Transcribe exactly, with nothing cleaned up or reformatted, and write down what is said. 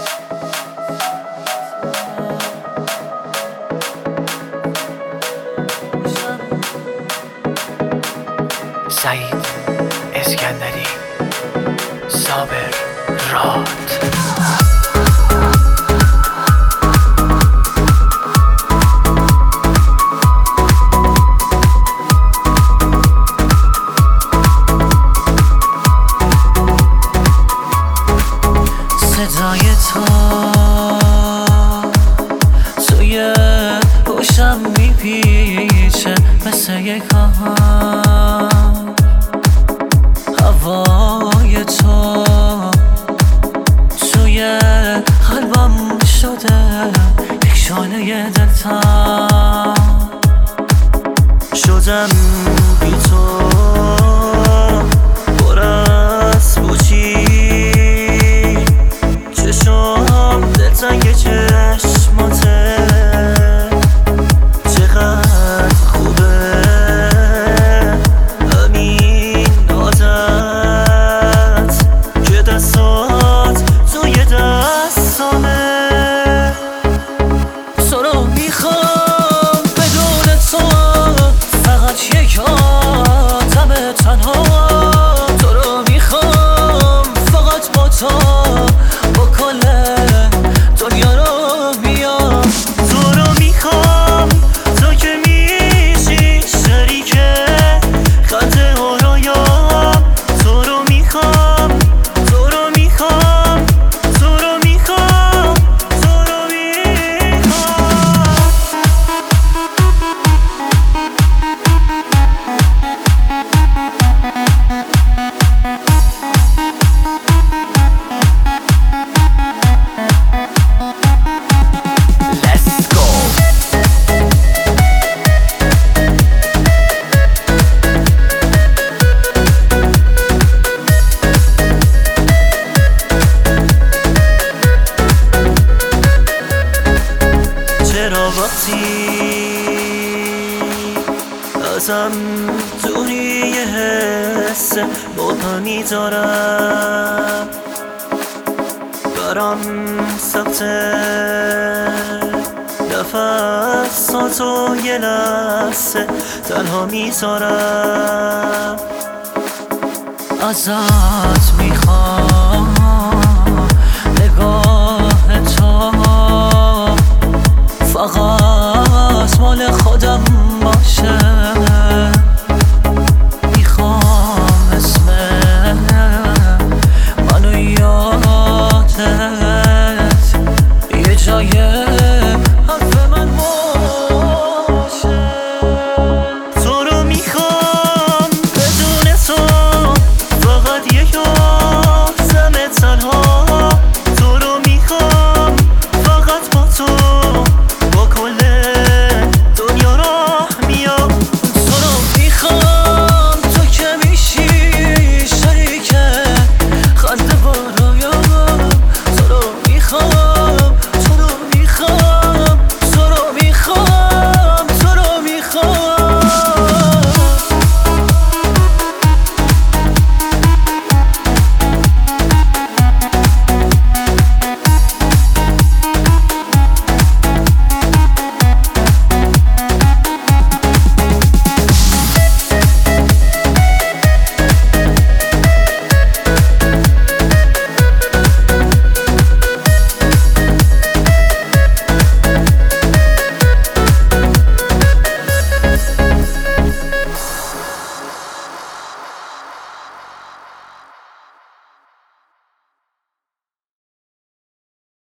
سعید اسکندری، صابر راد. صدای تو توی گوشم میپیچه مثل یک آهنگ. هوای تو توی قلبم شده یک شعله دلتنگ. شدم بی تو پر از پوچی، چشم دلتنگ چشماته چقدر خوبه همین عادت که دستات توی دستامه. تو رو میخوام بدون تو، فقط یک آدم تنها. تو رو میخوام فقط با تو، با کل دنیا رو بیام. تو رو میخوام تو که میشی شریک خنده و رویام. تو رو میخوام تو رو میخوام تو رو میخوام تو رو میخوام. چرا وقتی ازم دوری یه حس مبهمی دارم، برام سخته نفساتو یه لحظه تنها میذارم. ازت میخوام